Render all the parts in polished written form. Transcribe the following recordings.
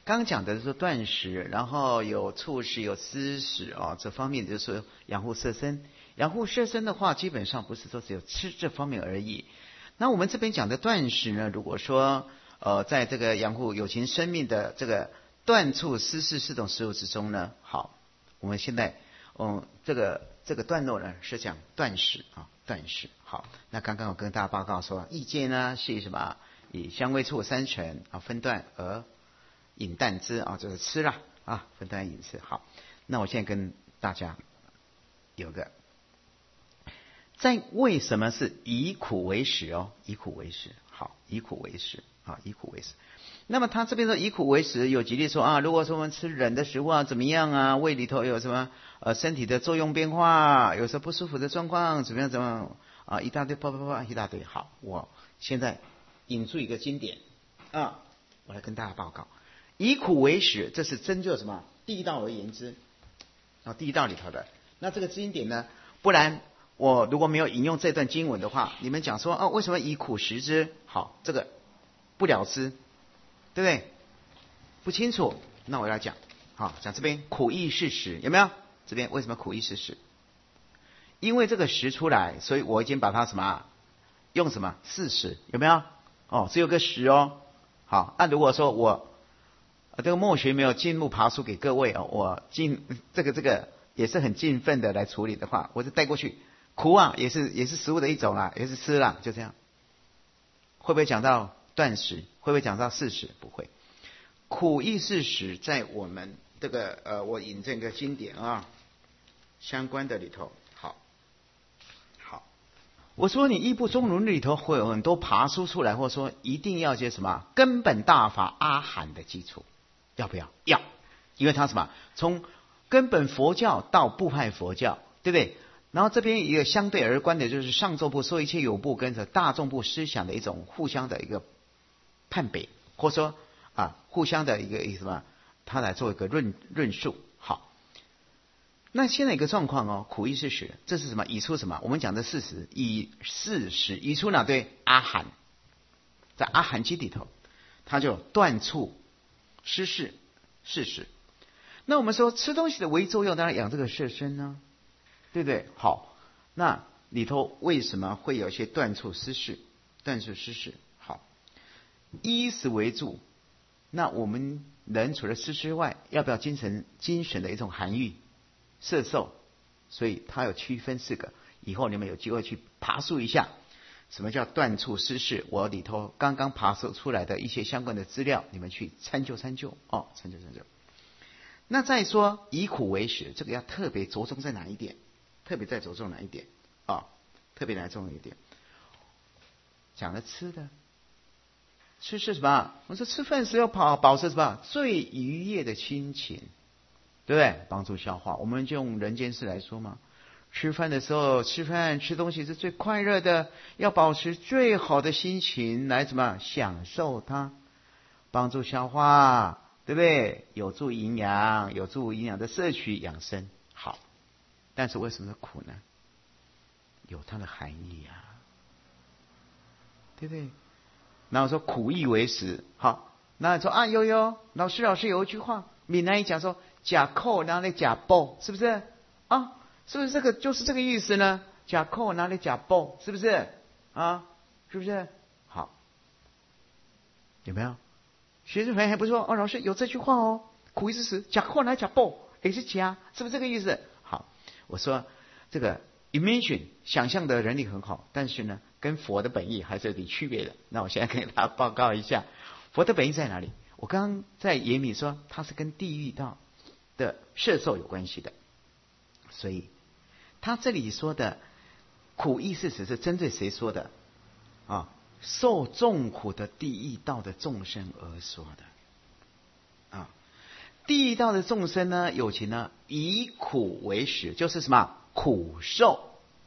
刚讲的是断食，然后有促食，有施食啊，这方面就是养护色身。养护色身的话，基本上不是说只有吃这方面而已。那我们这边讲的断食呢，如果说在这个养护有情生命的这个断促施食四种食物之中呢，好，我们现在这个段落呢是讲断食啊，断食。好，那刚刚我跟大家报告说，意见呢是以什么？以香味触三尘啊分段而饮啖之啊，就是吃了啊，分段饮食。好，那我现在跟大家有个，在为什么是以苦为食哦？以苦为食，好，以苦为食啊，以苦为食。那么他这边说以苦为食，有举例说啊，如果说我们吃冷的食物啊，怎么样啊？胃里头有什么身体的作用变化，有时候不舒服的状况，怎么样啊？一大堆一大堆。好，我现在引出一个经典啊，我来跟大家报告。以苦为食，这是针对什么？地道而言之啊，地道里头的。那这个经典呢，不然我如果没有引用这段经文的话，你们讲说啊，为什么以苦食之？好，这个不了之，对不对？不清楚，那我要讲，好，讲这边苦亦是食，有没有？这边为什么苦亦是食？因为这个食出来，所以我已经把它什么用什么事实，有没有？哦，只有个食哦。好，那如果说我这个墨学没有进入爬书给各位哦，我这个也是很尽奋的来处理的话，我就带过去。苦啊，也是食物的一种啦，也是吃啦，就这样。会不会讲到断食？会不会讲到事实？不会。苦亦是食，在我们这个我引这个经典啊相关的里头，好，我说你义部中论里头会有很多爬书出来，或者说一定要接什么根本大法阿含的基础，要不要？要，因为它什么从根本佛教到部派佛教，对不对？然后这边一个相对而观的就是上座部说一切有部跟着大众部思想的一种互相的一个判别，或者说互相的一个什么，他来做一个论述。好，那现在一个状况哦，苦亦是食，这是什么？以出什么？我们讲的事实，以事实以出哪对？阿含，在阿含经里头，他就断处施事事实。那我们说吃东西的唯一作用，当然养这个色身呢，对不对？好，那里头为什么会有一些断处施事？断处施事，好，衣食为主。那我们人除了吃之外，要不要精神的一种含欲、色受？所以它有区分4个。以后你们有机会去爬树一下，什么叫断处施事？我里头刚刚爬树出来的一些相关的资料，你们去参究哦，参究。那再说以苦为食，这个要特别着重在哪一点？特别在着重哪一点啊？特别来着重一点，讲的吃的。吃是什么？我说吃饭时要保持什么最愉悦的心情，对不对？帮助消化。我们就用人间事来说嘛，吃饭的时候吃东西是最快乐的，要保持最好的心情来什么享受它，帮助消化，对不对？有助营养的摄取养生。好，但是为什么苦呢？有它的含义啊，对不对？然后说苦亦为食，好，那说啊有，老师有一句话，闽南语讲说假扣拿来假报，是不是啊？是不是这个就是这个意思呢？假扣拿来假报，是不是啊？是不是？好，有没有？学生朋友还不错哦，老师有这句话哦，苦亦是食，假扣拿来假报也是假，是不是这个意思？好，我说这个 imagine 想象的能力很好，但是呢，跟佛的本意还是有点区别的。那我现在给大家报告一下，佛的本意在哪里？我刚刚在言语说，它是跟地狱道的摄受有关系的，所以他这里说的苦亦是食是针对谁说的啊？受众苦的地狱道的众生而说的啊。地狱道的众生呢，有情呢，以苦为食，就是什么苦受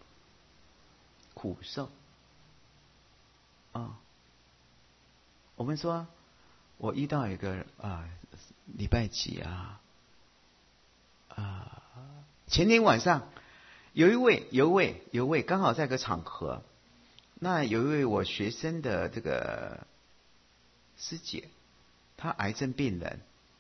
啊。我们说，我遇到一个礼拜几前天晚上有一位刚好在个场合，那有一位我学生的这个师姐，她癌症病人，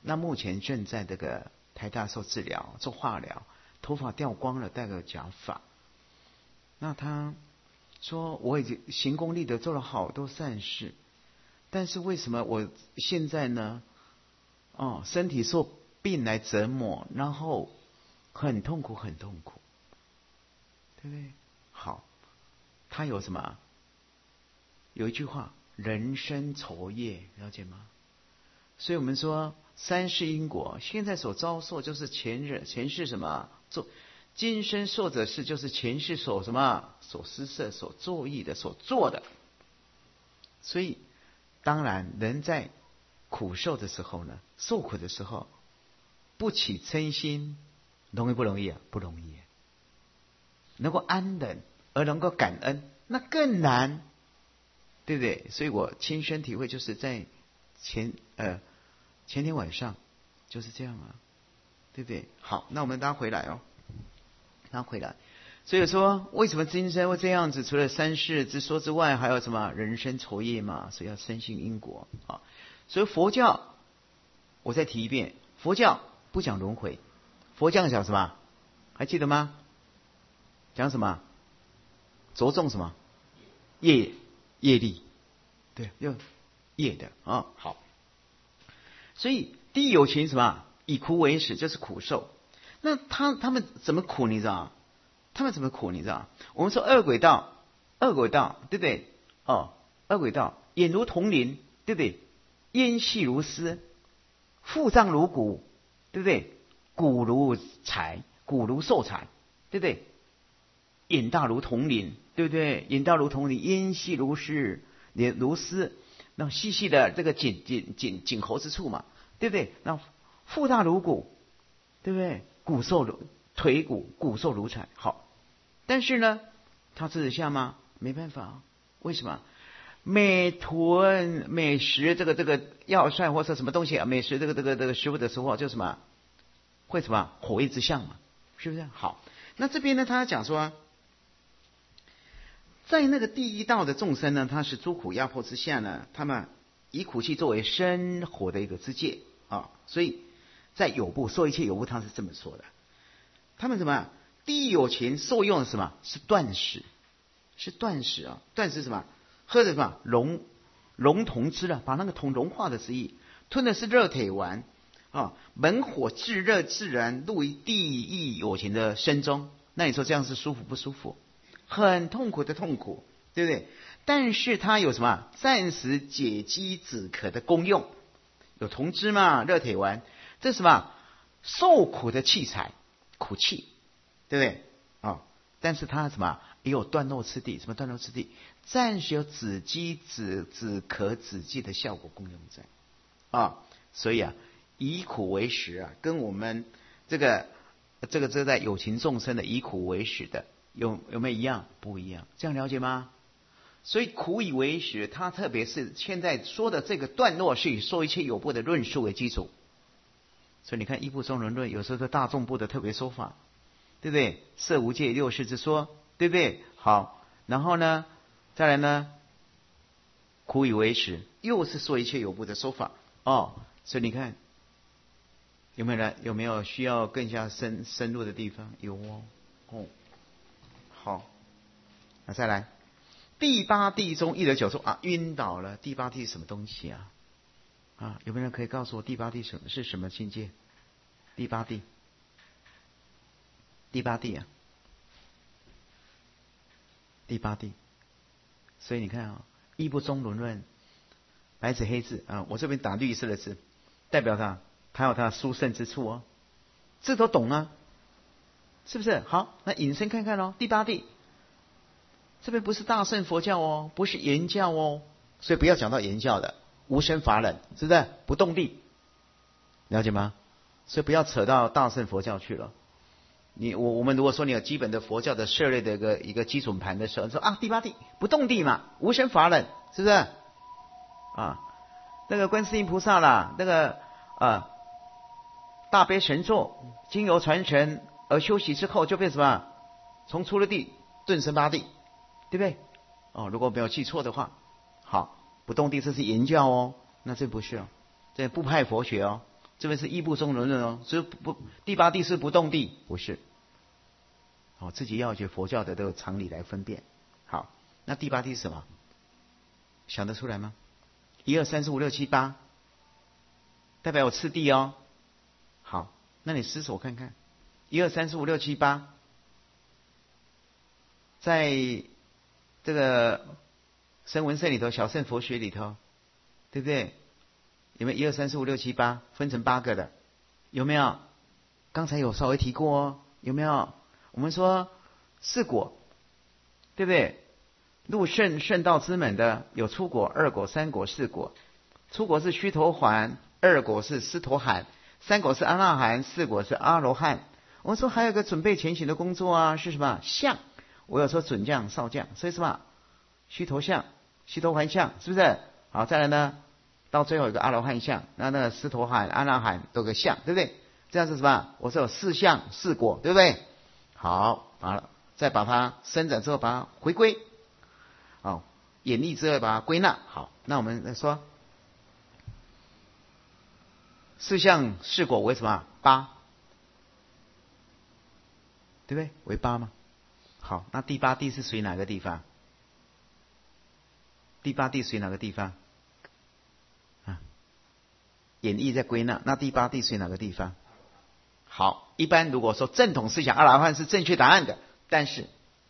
那目前正在这个台大受治疗，做化疗，头发掉光了，戴个假发。那他说我已经行功立德，做了好多善事，但是为什么我现在呢？身体受病来折磨，然后很痛苦，很痛苦，对不对？好，他有什么？有一句话，人生酬业，了解吗？所以我们说三世因果，现在所遭受就是前世什么做，今生受者是就是前世所什么所施设、所作意的、所做的。所以当然人在苦受的时候呢，受苦的时候，不起嗔心，容易不容易啊？不容易。能够安忍而能够感恩，那更难，对不对？所以我亲身体会，就是在前天晚上就是这样啊，对不对？好，那我们拉回来哦，拉回来。所以说，为什么今生会这样子？除了三世之说之外，还有什么人生酬业嘛？所以要深信因果啊。所以佛教，我再提一遍，佛教不讲轮回，佛教讲什么？还记得吗？讲什么？着重什么？业力，对，用业的啊。好，所以地有情什么？以苦为始，就是苦受。那他们怎么苦？你知道？他们怎么苦？你知道？我们说恶鬼道，对不对？恶鬼道，眼如铜铃，对不对？咽细如丝，腹胀如鼓，对不对？骨如柴，骨如寿柴，对不对？眼大如铜铃，对不对？眼大如铜铃，咽细如丝，如丝，那细细的这个颈喉之处嘛，对不对？那腹大如鼓，对不对？腿骨瘦如柴。好，但是呢，他吃得下吗？没办法，为什么？每囤美食这个药膳或者什么东西啊，美食这个食物的时候，就什么会什么火焰之相嘛，是不是？好，那这边呢，他讲说，在那个第一道的众生呢，他是诸苦压迫之下呢，他们以苦气作为生活的一个之戒啊，所以在有部说一切有部，他是这么说的。他们什么？地有情受用的什么？是断食，啊！断食什么？喝的什么？熔铜汁了，把那个铜融化的之意。吞的是热铁丸啊，猛火炙热自然入于地有情的身中。那你说这样是舒服不舒服？很痛苦的痛苦，对不对？但是它有什么？暂时解饥止渴的功用，有铜汁嘛，热铁丸，这是什么？受苦的器材，苦器，对不对？但是它什么？也有断肉次第，什么断肉次第？暂时有止饥止渴止饥的效果功用在所以以苦为食啊，跟我们这在有情众生的以苦为食的有没有一样？不一样，这样了解吗？所以苦以为食，它特别是现在说的这个段落是以说一切有部的论述为基础。所以你看一部中人论有时候是大众部的特别说法，对不对？摄无界六事之说，对不对？好，然后呢再来呢苦以为食，又是说一切有部的说法所以你看有没有需要更加深入的地方？有好，那再来第八地中一得九说晕倒了。第八地是什么东西有没有人可以告诉我第八地是什么境界？第八地第八地。所以你看义部中轮论白纸黑字我这边打绿色的字，代表它有它殊胜之处这都懂是不是？好，那引申看看第八地这边不是大乘佛教不是言教所以不要讲到言教的无生法忍，是不是？不动地，了解吗？所以不要扯到大乘佛教去了。我们如果说你有基本的佛教的涉猎的一个基础盘的时候，你说第八地不动地嘛，无生法忍，是不是？那个观世音菩萨啦，那个大悲神咒经由传承而修习之后，就变什么？从出了地顿生八地，对不对？如果没有记错的话，好，不动地这是言教那这不是这不派佛学这边是义部宗人论哦，所以第八地是不动地，不是。自己要学佛教的这个常理来分辨。好，那第八地是什么？想得出来吗？1、2、3、4、5、6、7、8，代表有次第哦。好，那你思索看看，1、2、3、4、5、6、7、8，在这个声闻圣里头，小乘佛学里头，对不对？有没有1、2、3、4、5、6、7、8分成8个的？有没有？刚才有稍微提过哦，有没有？我们说四果，对不对？入圣道之门的有初果、二果、三果、四果。初果是须陀洹，二果是斯陀含，三果是阿那含，四果是阿罗汉。我们说还有个准备前行的工作啊，是什么？相。我有说准将、少将，所以什么？须陀相、须陀洹相，是不是？好，再来呢，到最后一个阿罗汉相，那个斯陀含、阿那含都有个相，对不对？这样是什么？我说有四相、四果，对不对？好，好了，再把它伸展之后，把它回归，好，演绎之后把它归纳。好，那我们来说，四相四果为什么8？对不对？为8吗？好，那第八地是属于哪个地方？第八地属于哪个地方？演绎在归纳，那第八地属于哪个地方？好，一般如果说正统思想阿罗汉是正确答案的，但是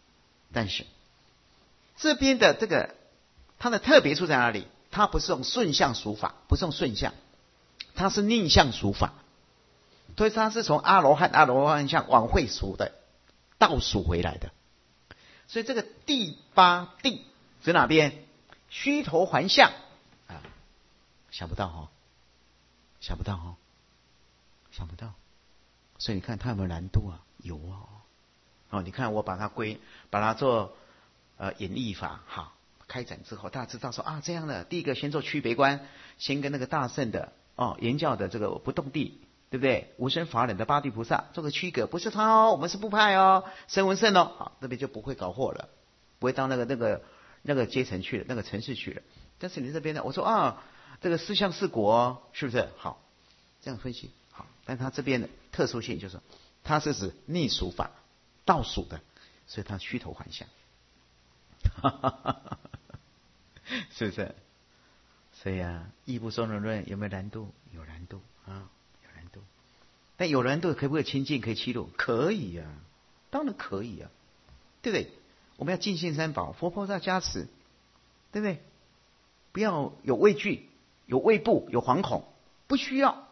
这边的这个它的特别处在哪里？它不是用顺向数法，不是用顺向，它是逆向数法，所以它是从阿罗汉相往回数的，倒数回来的。所以这个第八地指哪边？须陀洹相啊，想不到哦，想不到哦，想不到。所以你看它有没有难度啊？有哦。你看我把它做演绎法，好，开展之后，大家知道说啊，这样的第一个先做区别观，先跟那个大乘的言教的这个不动地，对不对？无生法忍的八地菩萨做个区隔，不是他哦，我们是部派哦，声闻圣哦，好，这边就不会搞错了，不会到那个阶层去了，那个层次去了。但是你这边呢，我说啊，这个四相四果哦，是不是？好，这样分析好，但他这边的特殊性就是它是指逆数法倒数的，所以它须陀洹相，是不是？所以啊，义部宗人论有没有难度？有难度啊，有难度。但有难度可不可以亲近？可以欺辱？可以啊，当然可以啊，对不对？我们要尽信三宝，佛菩萨加持，对不对？不要有畏惧，有畏怖，有惶恐，不需要，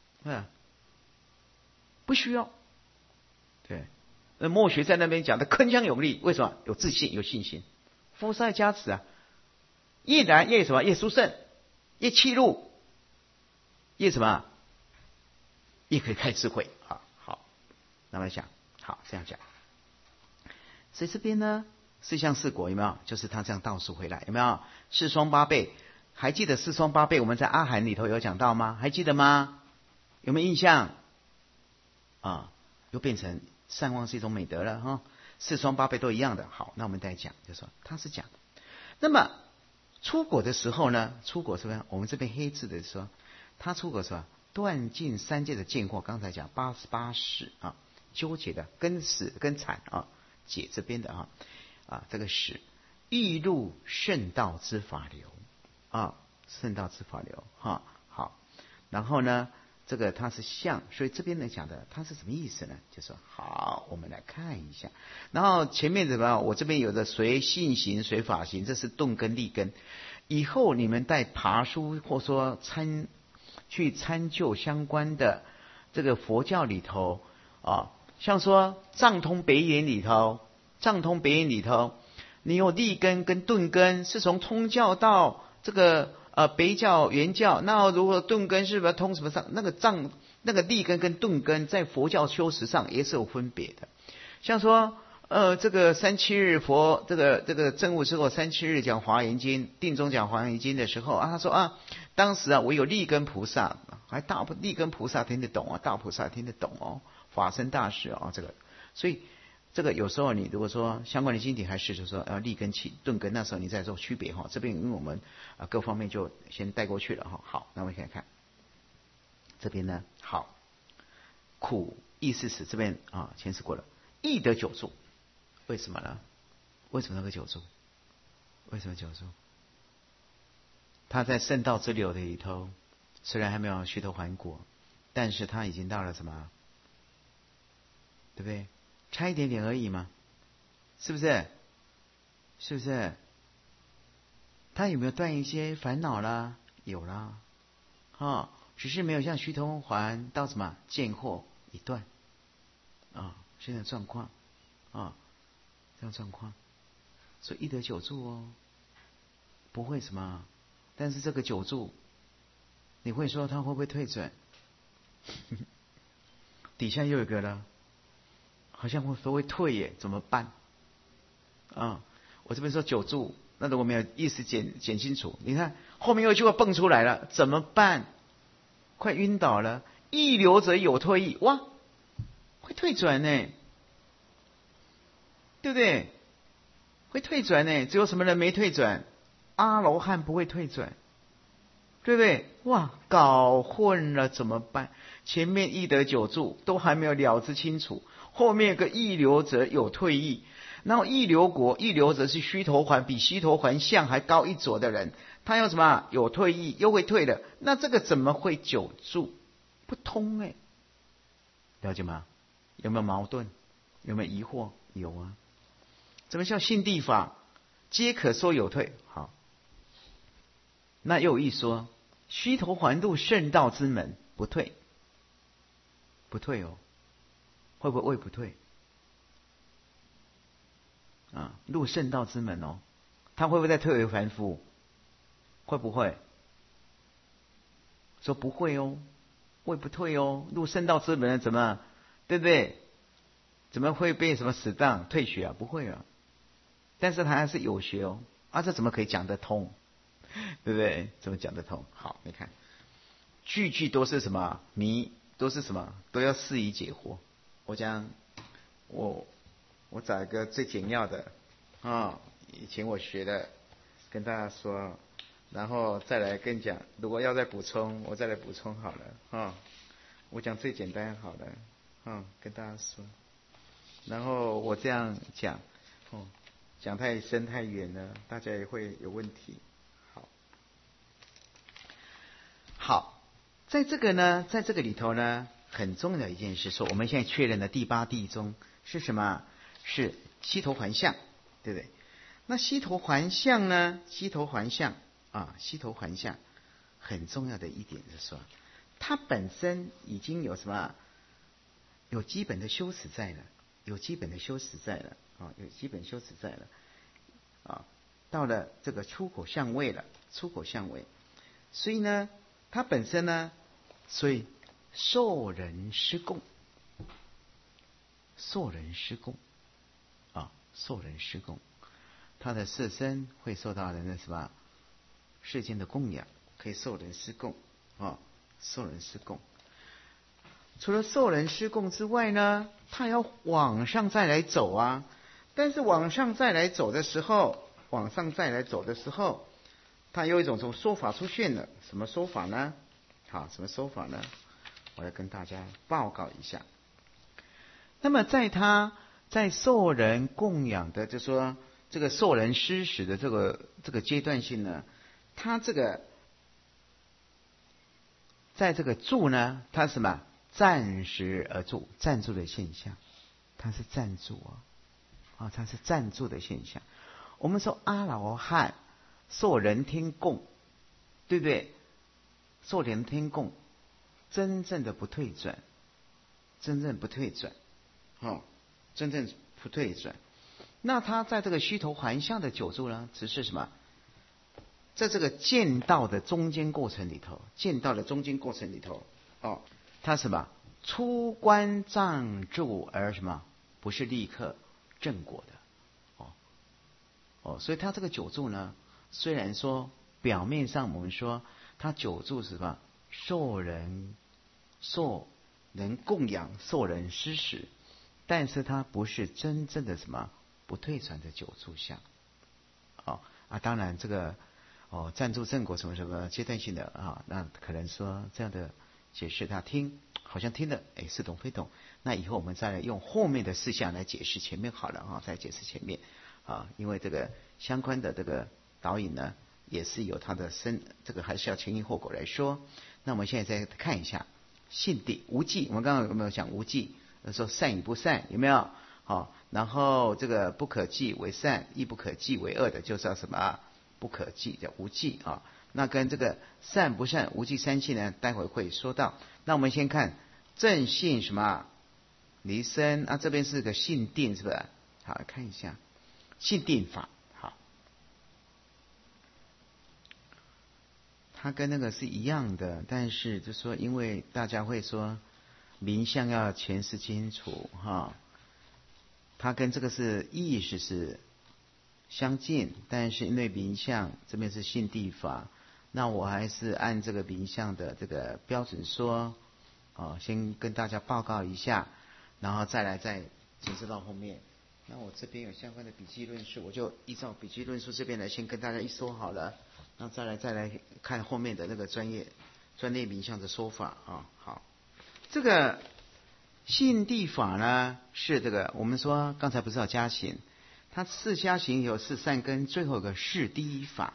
不需要。对，墨学在那边讲的铿锵有力，为什么？有自信，有信心。佛萨加持啊，越难越什么？越殊胜，越气入，越什么？越可以开智慧啊。好，那么讲，好这样讲。所以这边呢，四相四果有没有？就是他这样倒数回来，有没有？四双八倍，还记得四双八倍？我们在阿含里头有讲到吗？还记得吗？有没有印象？又变成善忘是一种美德了哈。四双八倍都一样的。好，那我们再讲，就说他是讲，那么出果的时候呢？出果是不是？我们这边黑字的说，他出果是吧？断尽三界的见惑，刚才讲88识啊，纠结的根死根惨啊。解这边的这个使欲入圣道之法流圣道之法流好，然后呢，这个它是相，所以这边呢讲的它是什么意思呢？就说好，我们来看一下。然后前面怎么样？我这边有的随性行随法行，这是顿根利根。以后你们在爬书或说去参究相关的这个佛教里头像说藏通北眼里头，你有利根跟顿根，是从通教到这个北教原教，那如果顿根是不是通什么上？那个利根跟顿根在佛教修持上也是有分别的。像说这个3-7日佛这个正悟之后3-7日讲华严经，定中讲华严经的时候他说当时我有利根菩萨，还利根菩萨听得懂大菩萨听得懂法身大士这个，所以这个有时候你如果说相关的经典还是就是说利根起顿根，那时候你再做区别这边因为我们各方面就先带过去了好，那我们看看这边呢，好，苦意思使这边啊，前世过了，易得久住，为什么呢？为什么那个久住？为什么久住？他在圣道之流的里头，虽然还没有虚头还果，但是他已经到了什么？对不对？差一点点而已嘛，是不是？是不是？他有没有断一些烦恼啦？有啦，只是没有像虚头还到什么见惑一断现在状况这样状况，所以易得久住哦，不会什么，但是这个久住，你会说他会不会退转？底下又有一个了，好像会退耶，怎么办？我这边说久住，那如果没有意思讲清楚，你看后面又一句话蹦出来了，怎么办？快晕倒了。易流者有退意，哇，会退转呢，对不对？会退转呢，只有什么人没退转？阿罗汉不会退转，对不对？哇，搞混了怎么办？前面易得久住都还没有了知清楚，后面有个易流者有退意，然后易流者是虚头还，比虚头还相还高一撮的人，他有什么？有退意，又会退的，那这个怎么会久住？不通哎，了解吗？有没有矛盾？有没有疑惑？有啊。怎么叫信地法？皆可说有退。好，那又有一说，虚头还入圣道之门，不退，不退哦，会不会不退？入圣道之门哦，他会不会再退回凡夫？会不会？说不会哦，会不退哦，入圣道之门怎么，对不对？怎么会被什么死当退学啊？不会啊，但是他还是有学哦，这怎么可以讲得通？对不对？怎么讲得通？好，你看，句句都是什么谜，都是什么，都要适宜解惑。我找一个最简要的以前我学的，跟大家说，然后再来跟你讲。如果要再补充，我再来补充好了我讲最简单好了跟大家说。然后我这样讲讲太深太远了，大家也会有问题。好，在这个里头呢，很重要的一件事，说我们现在确认的第八地中是什么？是悉头还相，对不对？那悉头还相呢？悉头还相很重要的一点是说，它本身已经有什么？有基本的修持在了，有基本修持在了到了这个出口相位了，所以呢，它本身呢，所以受人施供，他的色身会受到人的什么世间的供养，可以受人施供受人施供。除了受人施供之外呢，他要往上再来走啊。但是往上再来走的时候，他有一种说法出现了。什么说法呢？什么说法呢？我来跟大家报告一下。那么在受人供养的，就说这个受人施食的这个阶段性呢，他这个在这个住呢，它是什么？暂时而住，暂住的现象，它是暂住它是暂住的现象。我们说阿罗汉受人天供，对不对？受人天供，真正不退转。那他在这个虚头还相的久住呢，只是什么？在这个见道的中间过程里头，他什么？出关暂住而什么？不是立刻正果的所以他这个久住呢，虽然说表面上我们说他久住是什么？受人供养，受人施食，但是他不是真正的什么不退转的久住相当然这个暂住正果什么阶段性的那可能说这样的解释他听，好像听得似懂非懂。那以后我们再来用后面的事项来解释前面好了啊，再解释前面啊，因为这个相关的这个导引呢，也是有它的这个还是要前因后果来说。那我们现在再看一下信谛无记，我们刚刚有没有讲无记？说善与不善有没有？好，然后这个不可记为善，亦不可记为恶的，就叫什么？不可记，叫无记啊。那跟这个善不善、无记三性呢，待会会说到。那我们先看正信什么？离身啊，这边是个信定，是不是？好，看一下信定法。好，它跟那个是一样的，但是就说因为大家会说名相要诠释清楚哈，它跟这个是意识是相近，但是因为名相这边是信谛法，那我还是按这个名相的这个标准说，先跟大家报告一下，然后再解释到后面。那我这边有相关的笔记论述，我就依照笔记论述这边来先跟大家一说好了，那再来看后面的那个专业名相的说法啊。好，这个信谛法呢是这个我们说刚才不是要加行，它四加行有四善根，最后一个是第一法。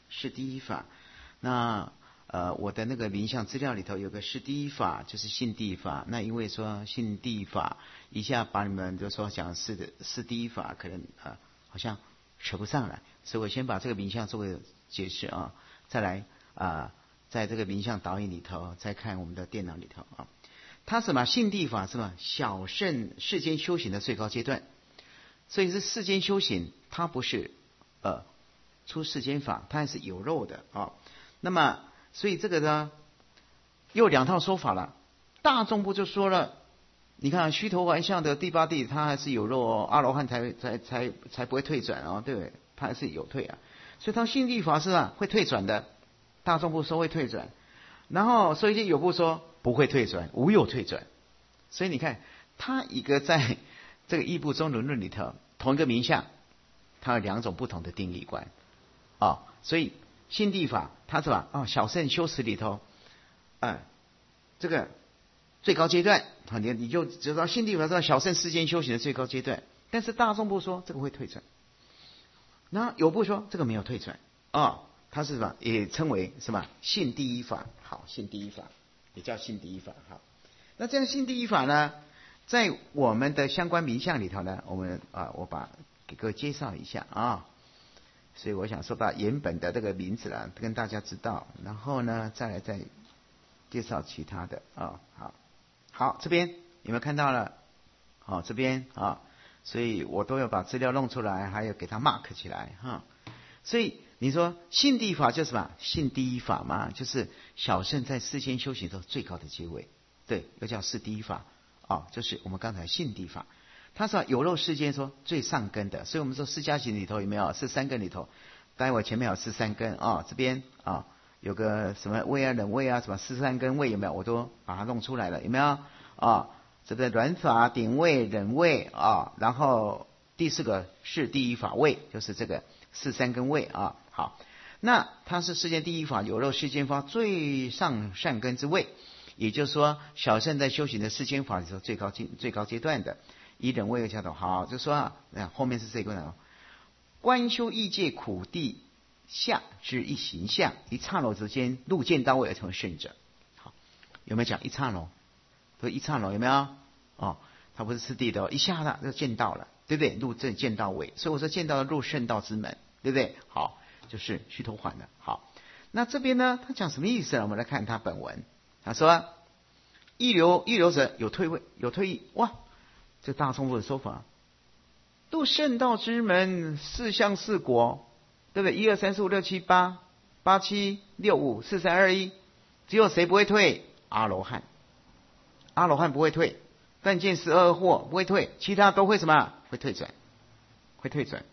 那我的那个名相资料里头有个是第一法，就是信谛法。那因为说信谛法一下把你们就说讲是第一法，可能好像扯不上来，所以我先把这个名相作为解释啊，再来在这个名相导引里头再看我们的电脑里头啊。它什么信谛法是什么？小乘世间修行的最高阶段，所以是世间修行，它不是出世间法，它还是有肉的啊。那么所以这个呢又两套说法了。大众部就说了，你看须陀洹相的第八地，它还是有肉哦，阿罗汉才不会退转哦，对不对？它还是有退啊，所以它信谛法是会退转的。大众部说会退转，然后所以有部说不会退转，无有退转。所以你看，它一个在这个义部中轮论里头，同一个名相，它有两种不同的定义观所以信谛法它是吧？小乘修持里头，这个最高阶段，你就知道信谛法是小乘世间修行的最高阶段。但是大众部说这个会退转，然后有部说这个没有退转它是什么？也称为什么？信第一法。好，信第一法也叫信第一法。好，那这样信第一法呢，在我们的相关名相里头呢，我们我给各位介绍一下所以我想说到原本的这个名字了，跟大家知道，然后呢再介绍其他的好，这边有没有看到了？这边所以我都要把资料弄出来，还有给它 mark 起来所以你说信谛法就是什么？信第一法嘛，就是小乘在世间修行的最高的阶位，对，又叫是第一法就是我们刚才信谛法。它是有肉世间说最上根的，所以我们说释迦行里头有没有是三根里头？待会前面有是三根这边有个什么位忍位什么是三根位有没有？我都把它弄出来了，有没有这个软法顶位忍位然后第四个是第一法位，就是这个是三根位好，那它是世间第一法，有肉世间法最上善根之位，也就是说小乘在修行的世间法的时候最高阶段的。以忍位为教导，好，就说后面是这个呢，观修异界苦地下之一形象，一刹那之间入见到位而成为圣者。好，有没有讲一刹那？不是一刹那有没有？它不是次第的一下子就见到了，对不对？入正见到位，所以我说见到了入圣道之门，对不对？好，就是须陀洹的。好，那这边呢，他讲什么意思呢？我们来看他本文，他说一流者有退位，有退役，哇！这大众部的说法，入圣道之门，四相四果，对不对？1、2、3、4、5、6、7、8、8、7、6、5、4、3、2、1，只有谁不会退？阿罗汉。阿罗汉不会退，但见12惑不会退，其他都会什么？会退转，会退转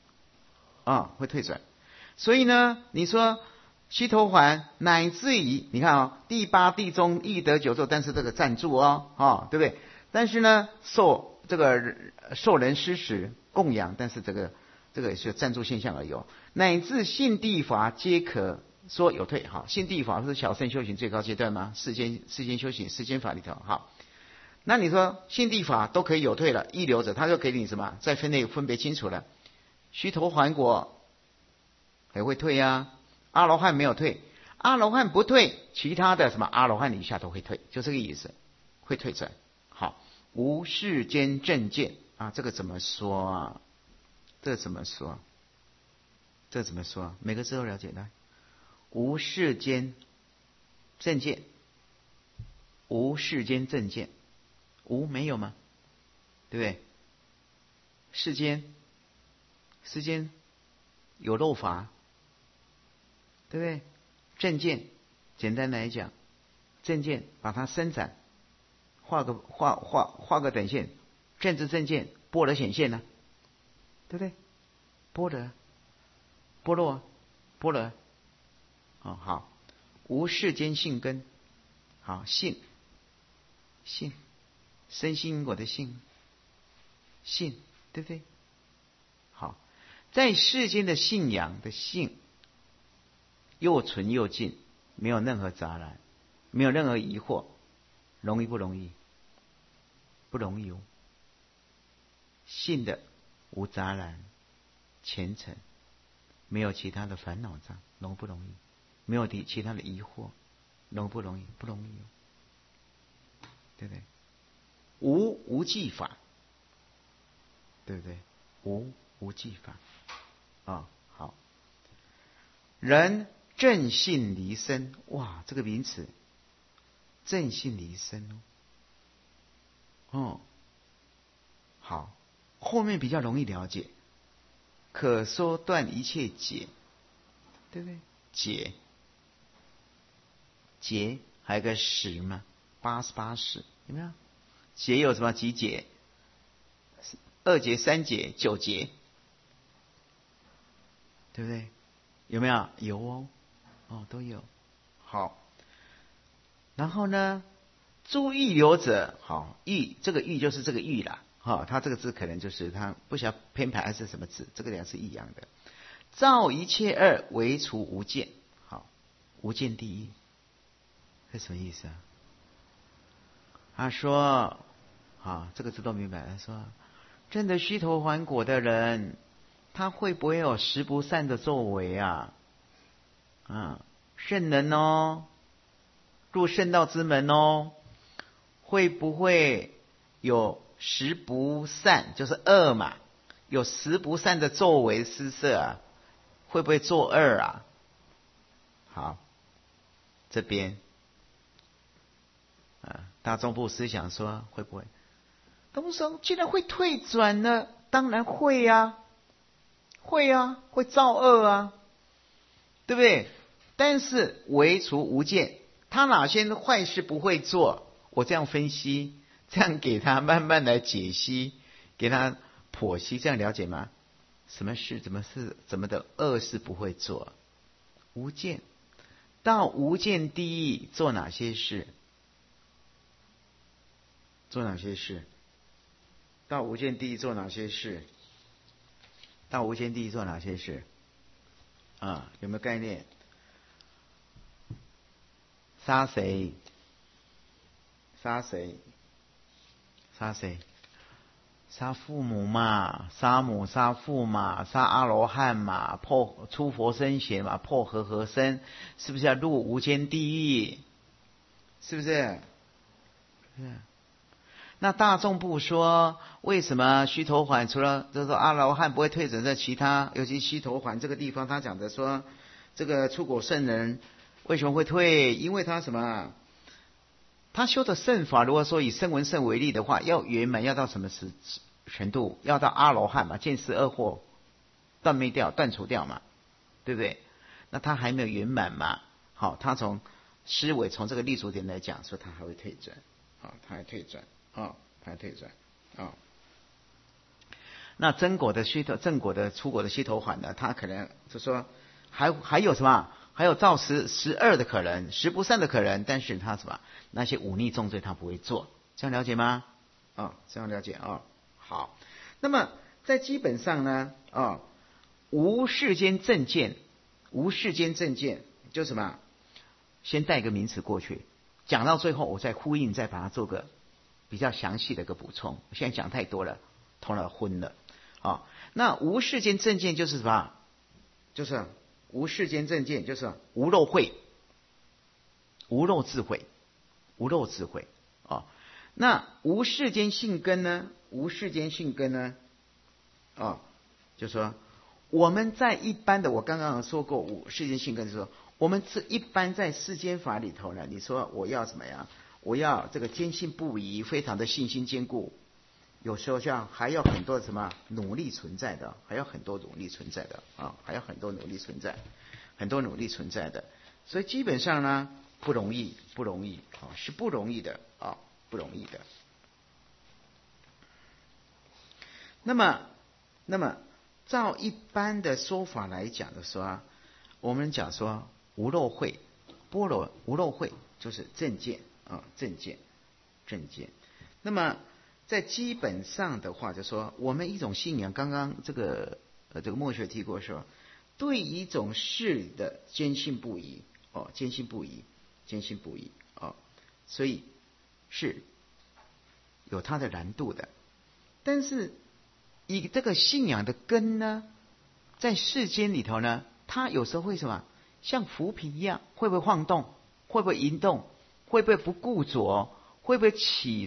所以呢，你说须陀洹乃至于你看第八地中易得九咒，但是这个赞助对不对？但是呢，受人施食供养，但是这个是赞助现象而已乃至信谛法皆可说有退。好，性地法是小乘修行最高阶段吗？世间修行，世间法里头。好，那你说性地法都可以有退了，一流者他就给你什么？再分类分别清楚了。须陀洹果还会退啊，阿罗汉没有退，阿罗汉不退，其他的什么阿罗汉以下都会退，就这个意思，会退转。好，无世间正见啊，这个怎么说啊？这怎么说？这怎么说？每个字都了解的。无世间正见，无世间正见，无没有吗？对不对？世间有漏法，对不对？正见，简单来讲，正见把它伸展，画个等线，正知正见，般若显现呢、对不对？般若，哦，好，无世间性根，好，性，身心因果的性，对不对？好，在世间的信仰的性，又纯又净，没有任何杂染，没有任何疑惑，容易不容易？不容易哦。信的无杂染，虔诚，没有其他的烦恼障，容不容易？没有其他的疑惑，容不容易？不容易哦，对不对？无记法，对不对？无记法啊，好。人正信离身，哇，这个名词，正信离身哦，好，后面比较容易了解。可说断一切解，对不对？解还有个十嘛，88识，有没有？解有什么几解？2解、3解、9解，对不对？有没有？有哦，都有。好，然后呢，诸欲流者，好，欲这个欲就是这个欲啦，它这个字可能就是它不晓得偏旁还是什么字，这个两是一样的。造一切恶，唯除无见，好，无见第一，这什么意思啊？他说，这个字都明白。他说，证得须陀洹果的人，他会不会有十不善的作为啊？圣人哦，入圣道之门哦，会不会有十不善，就是恶嘛？有十不善的作为施设啊？会不会作恶啊？好，这边大众部思想说会不会？东升既然会退转呢，当然会啊，会造恶啊，对不对？但是唯除无见，他哪些坏事不会做？我这样分析，这样给他慢慢来解析，给他剖析，这样了解吗？什么事？怎么的恶事不会做？无见，到无间地狱做哪些事？到无间地狱做哪些事？有没有概念？杀谁？杀父母嘛，杀母杀父嘛，杀阿罗汉嘛，破出佛身血嘛，破和身，是不是要入无间地狱？是不是？那大众部说，为什么须陀洹除了就是说阿罗汉不会退转在其他，尤其须陀洹这个地方，他讲的说，这个出果圣人为什么会退？因为他什么？他修的圣法，如果说以声闻圣为例的话，要圆满，要到什么程度？要到阿罗汉嘛，见思二惑断除掉嘛，对不对？那他还没有圆满嘛。好，他从思维从这个立足点来讲，说他还会退转，他还退转。那正果的出果的须陀洹呢，他可能就说还有什么？还有造12的可能，十不善的可能，但是他什么？那些忤逆重罪他不会做，这样了解吗？这样了解啊。好，那么在基本上呢，无世间正见， 就什么，先带一个名词过去，讲到最后我再呼应，再把它做个比较详细的一个补充。我现在讲太多了，头脑昏了。那无世间正见就是什么？就是无世间正见，就是无漏慧、无漏智慧、无漏智慧啊。那无世间性根呢？无世间性根呢？就说我们在一般的，我刚刚说过无世间性根，就是说我们是一般在世间法里头呢，你说我要怎么样？我要这个坚信不疑，非常的信心坚固。有时候像还要很多什么努力存在的，还要很多努力存在的还要很多努力存在，很多努力存在的。所以基本上呢，不容易是不容易的不容易的。那么照一般的说法来讲的说，我们讲说无漏慧、般若无漏慧就是正见正见。那么在基本上的话，就说我们一种信仰，刚刚这个墨学提过说，对一种事的坚信不疑坚信不疑所以是有它的难度的。但是以这个信仰的根呢，在世间里头呢，它有时候会什么，像浮萍一样，会不会晃动？会不会移动？会不会不固着？会不会起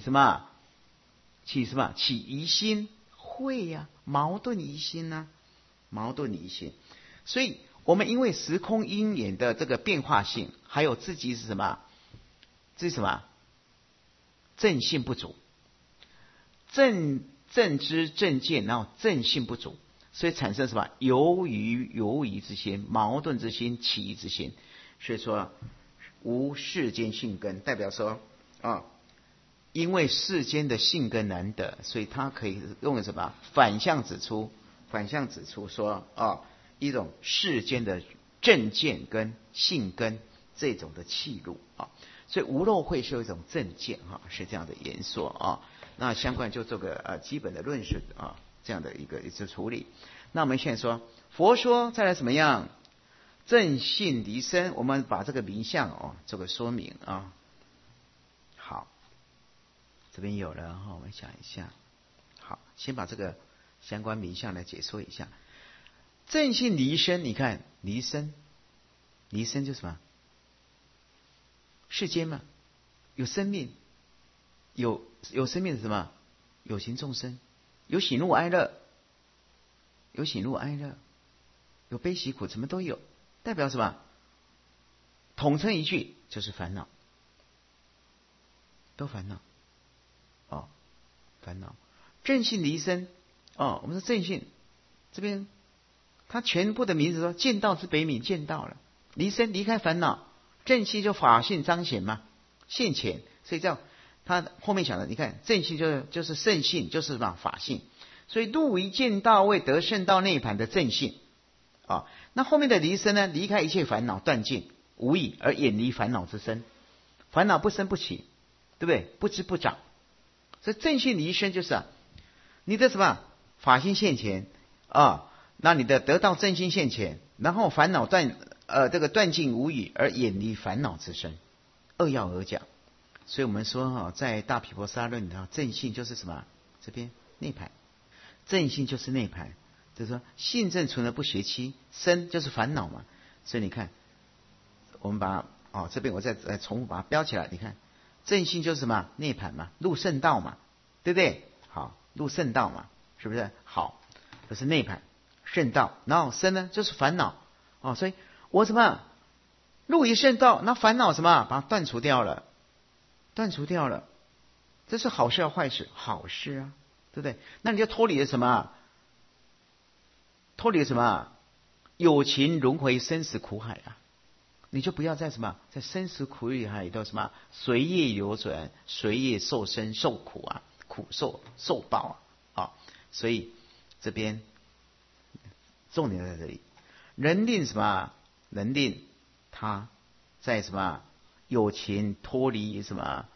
疑心？会呀，矛盾疑心呢，矛盾疑心。所以我们因为时空因缘的这个变化性，还有自己是什么？这是什么？正信不足，正知正见，然后正信不足，所以产生什么？犹疑之心，矛盾之心，起疑之心。所以说无世间性根，代表说因为世间的性根难得，所以他可以用什么反向指出说一种世间的正见跟性根这种的契入所以无漏慧是有一种正见是这样的言说那相关就做个基本的论述这样的一个处理。那我们现在说佛说再来怎么样？正信离身，我们把这个名相做个说明好，这边有了我们想一下。好，先把这个相关名相来解说一下。正信离身，你看离身就是什么？世间嘛，有生命，有生命是什么？有情众生，有喜怒哀乐，有悲喜苦，什么都有，代表什么？统称一句就是烦恼，都烦恼烦恼。正信离身我们说正信这边他全部的名字说见道之北冥，见道了，离身离开烦恼，正信就法性彰显嘛，现前，所以叫他后面讲的，你看正信就是圣性，就是什么？法性。所以入于见道位得圣道内盘的正性那后面的离身呢？离开一切烦恼，断尽无益而远离烦恼之身，烦恼不生不起，对不对？不知不长。所以正信离身就是你的什么法性现前那你的得到正心现前，然后烦恼断尽无语而远离烦恼之身，扼要而讲。所以我们说在大毗婆沙论里头，正信就是什么？这边内盘，正信就是内盘，就是说性正存而不邪欺，身就是烦恼嘛。所以你看，我们把这边我再重复把它标起来，你看正信就是什么？内盘嘛，入圣道嘛，对不对？好，入圣道嘛，是不是？好，这是内盘圣道，然后身呢就是烦恼所以我什么入于圣道，那烦恼什么把它断除掉了，这是好事还是坏事？好事对不对？那你就脱离了什么？有情轮回生死苦海你就不要在什么在生死苦海里头什么随业流转，随业受生受苦苦受报所以这边重点在这里，能令什么？能令他在什么有情脱离什么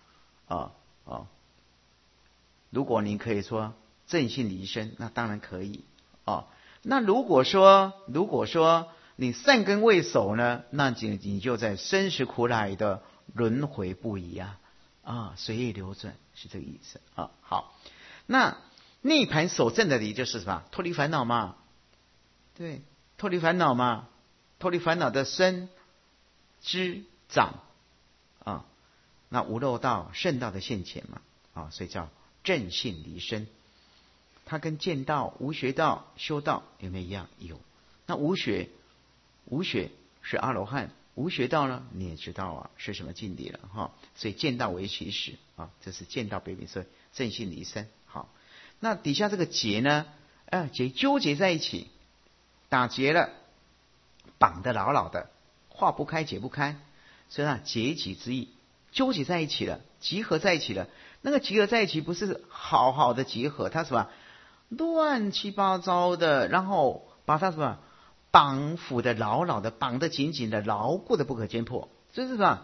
如果您可以说正信离身，那当然可以那如果说你善根未熟呢，那你就在生死苦海的轮回不已随业流转，是这个意思啊。好，那涅盘守正的理就是什么？脱离烦恼嘛，对，脱离烦恼嘛，脱离烦恼的身知长那无漏道圣道的现前嘛所以叫正性离身。它跟见道、无学道、修道有没有一样？有。那无学是阿罗汉，无学道呢，你也知道是什么境地了所以见道为起始这是见道北冥说正性离身。好，那底下这个结呢，结纠结在一起，打结了，绑得牢牢的，化不开解不开，所以结集之意，纠结在一起了，集合在一起了。那个集合在一起不是好好的结合，它什么乱七八糟的，然后把它什么绑缚的牢牢的，绑得紧紧的，牢固的不可颠破，这是什么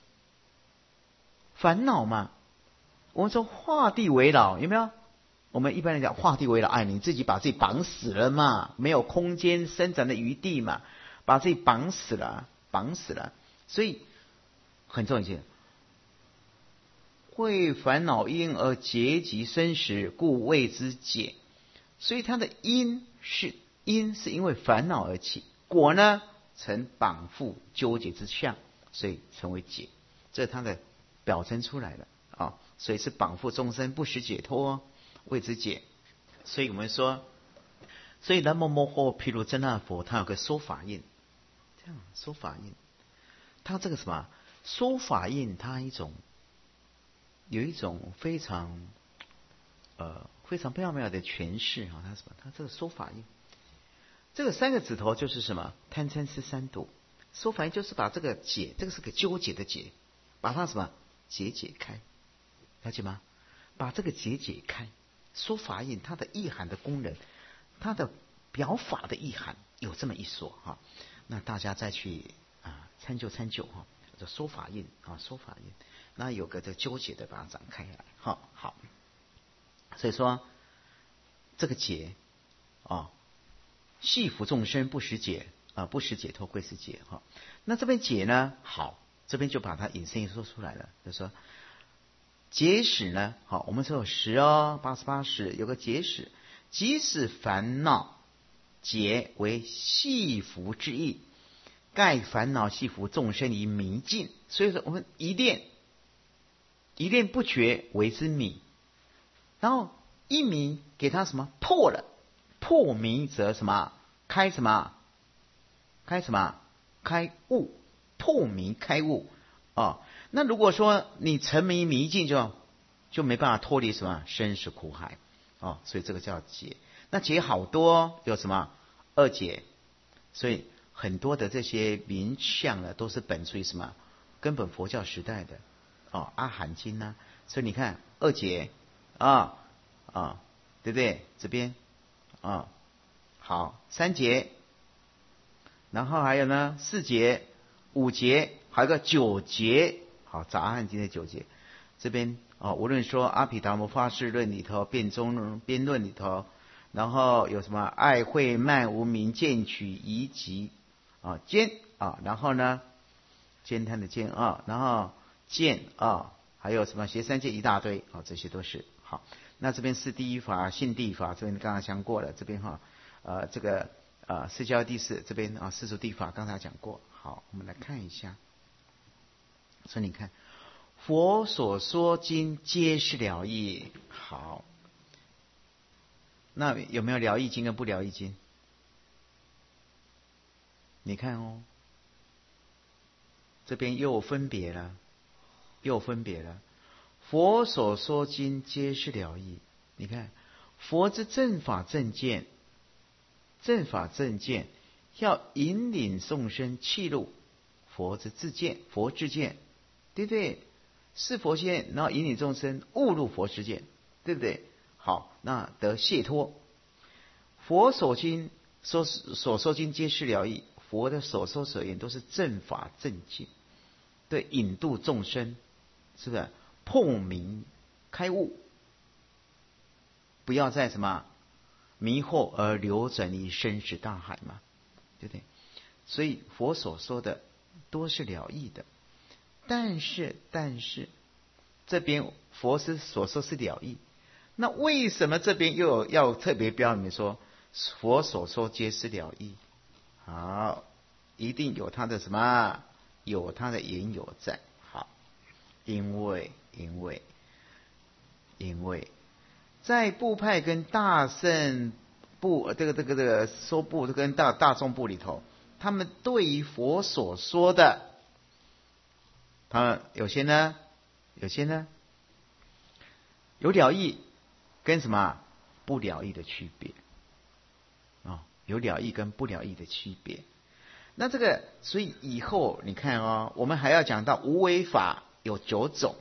烦恼嘛？我们说画地为牢，有没有？我们一般来讲画地为牢，你自己把自己绑死了嘛，没有空间伸展的余地嘛，把自己绑死了，所以很重要一件。会烦恼因而结集生死，故谓之解。所以它的因是因为烦恼而起，果呢成绑缚纠结之相，所以成为解。这是它的表征出来了所以是绑缚众生不识解脱，谓之解。所以我们说，所以南无摩诃毗卢遮那佛，它有个说法印，这样说法印，它这个什么说法印，它有一种非常妙的诠释它什么？它这个说法印，这个三个指头就是什么？贪嗔痴三毒。说法印就是把这个解，这个是个纠结的结，把它什么解开，了解吗？把这个解开。说法印它的意涵的功能，它的表法的意涵有这么一说那大家再去参究这说法印说法印，那有个这纠结的把它展开来好，所以说这个解系缚众生不识解不识解脱归是解那这边解呢，好，这边就把它引申说出来了，就说解始呢，我们说有10 88识，有个解始，即使烦恼解为系缚之意，盖烦恼系缚众生于迷境。所以说我们一念不绝为之迷，然后一迷给它什么破了，破迷则什么开什么开悟，破迷开悟那如果说你沉迷迷境，就没办法脱离什么生死苦海所以这个叫解。那解好多，有什么二解，所以很多的这些名相呢，都是本出于什么根本佛教时代的阿含经啊。所以你看二解对不对？这边好三解，然后还有呢四解、五解，还有个九解。好，杂汉经的九解，这边无论说阿毗达摩法事论里头、辩中辩论里头，然后有什么爱慧慢无明见取疑集见然后呢兼贪的兼然后见还有什么邪三界一大堆这些都是好。那这边是第一法性地法，这边刚刚讲过了，这边这个释迦第四，这边世俗地法刚才讲过。好，我们来看一下。所以你看，佛所说经皆是了义。好，那有没有了义经跟不了义经？你看这边又分别了。佛所说经皆是了义。你看，佛之正法正见要引领众生契入佛之自见，对不对？是佛先，然后引领众生误入佛之见，对不对？好，那得解脱。佛所说经皆是了义，佛的所说所言都是正法正见，对，引渡众生，是不是破迷开悟？不要在什么迷惑而流转于生死大海嘛，对不对？ 所以佛所说的多是了义的。但是这边佛是所说是了义，那为什么这边又要特别标明说佛所说皆是了义？好，一定有它的什么？有它的缘由在。好，因为在部派跟大乘部这个说部跟大众部里头，他们对于佛所说的，他们有些呢有了义跟什么不了义的区别啊，有了义跟不了义的区别。那这个，所以以后你看哦，我们还要讲到无为法有9种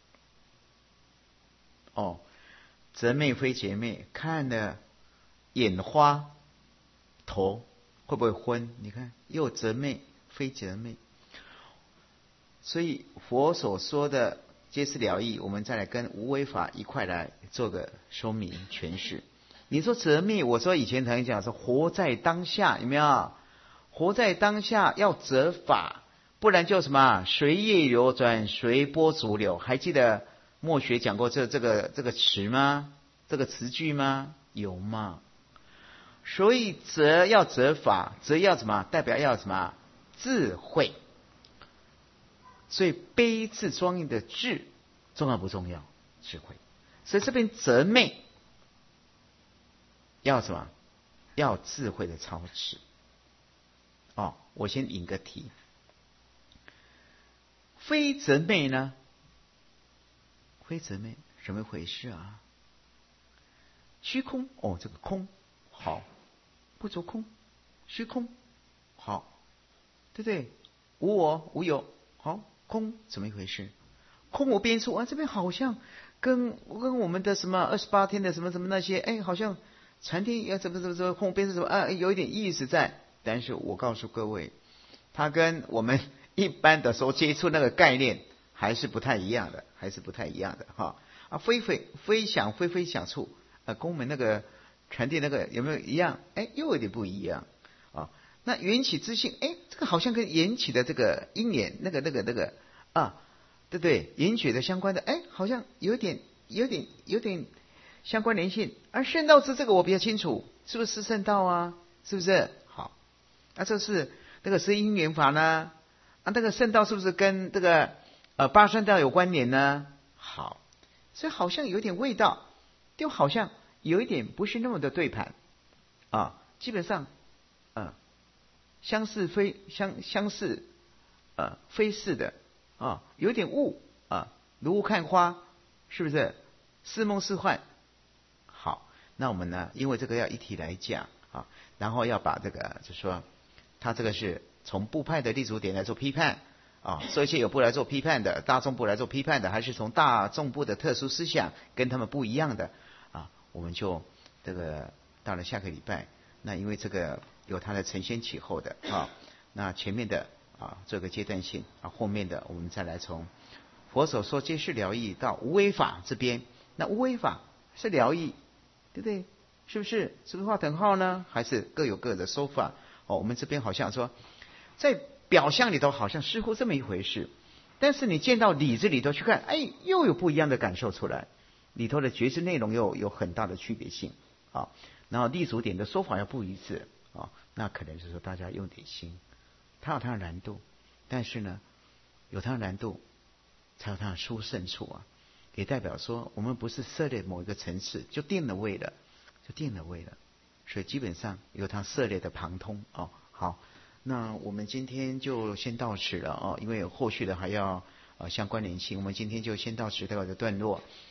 哦。择妹非姐妹，看的眼花头会不会昏？你看又择妹非择妹，所以佛所说的皆是了义，我们再来跟无为法一块来做个说明诠释。你说择妹，我说以前曾经讲说活在当下，有没有？活在当下要择法，不然就什么随业流转，随波逐流。还记得墨学讲过这个词吗？这个词句吗？有吗？所以择要择法，择要什么？代表要什么？智慧。所以悲智庄严的智重要不重要？智慧。所以这边择妹要什么？要智慧的操持。哦，我先引个题。非择妹呢？非择妹怎么回事啊？虚空哦，这个空好，不着空，虚空好，对不对？无我无有好，空怎么一回事？空无边处啊，这边好像跟我们的什么28天的什么那些，哎，好像禅定要怎么空无边处什么啊，有一点意思在。但是我告诉各位，它跟我们一般的时候接触那个概念还是不太一样的，哈啊，非想处跟我们那个禅定那个有没有一样？哎，又有点不一样啊。那缘起之性，哎，这个好像跟缘起的这个因缘那个啊，对不对？缘起的相关的，哎，好像有点相关联性。而圣道之这个我比较清楚，是不是圣道啊？是不是？好，那这是那个是因缘法呢？啊，那个圣道是不是跟这个八圣道有关联呢？好，所以好像有点味道，就好像有一点不是那么的对盘啊。基本上，相似非似的啊，有点雾啊，如雾看花，是不是？似梦似幻。好，那我们呢，因为这个要一体来讲啊，然后要把这个就说，他这个是从部派的立足点来做批判啊，社界有部来做批判的，大众部来做批判的，还是从大众部的特殊思想跟他们不一样的啊，我们就这个到了下个礼拜，那因为这个有它的承先启后的啊，那前面的啊这个阶段性啊，后面的我们再来从佛所说皆是了义到无为法这边，那无为法是了义，对不对？是不是？是不是画等号呢？还是各有各的说法？哦，我们这边好像说，在表象里头好像似乎这么一回事，但是你见到理子里头去看，哎，又有不一样的感受出来，里头的觉知内容又有很大的区别性啊。然后立足点的说法要不一致啊，那可能是说大家用点心，它有它的难度，但是呢，有它的难度，才有它的殊胜处啊。也代表说，我们不是涉猎某一个层次就定了位了，所以基本上有它涉猎的旁通哦。好，那我们今天就先到此了哦，因为有后续的还要相关联性，我们今天就先到此这个段落。